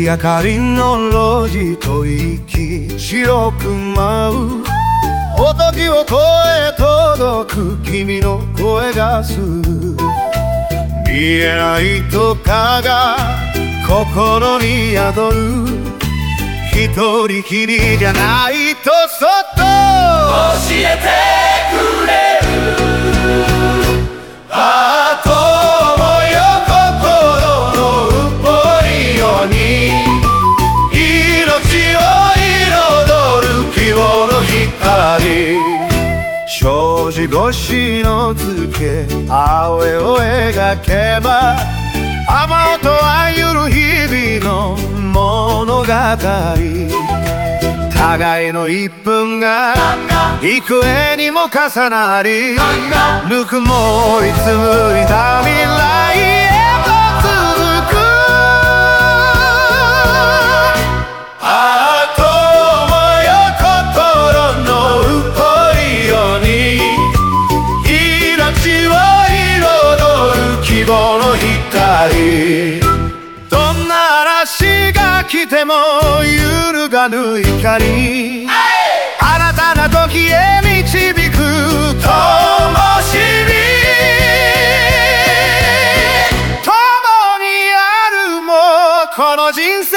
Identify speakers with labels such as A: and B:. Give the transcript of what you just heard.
A: 明かりの路地と息白く舞うおとぎを越え届く君の声がする見えないとかが心に宿る一人きりじゃないとそっと
B: 教えてくれる
A: ああ友よ心のうっぽいように命を彩る希望の光障子越しの月青絵を描けば雨音はゆる日々の物語互いの一分が幾重にも重なりぬくもり紡いだ未来へと続くああ友よ心のうっぽいように命を彩る希望の光どんな嵐が来ても揺るがぬ光新たな時へ導く灯火共にあるもうこの人生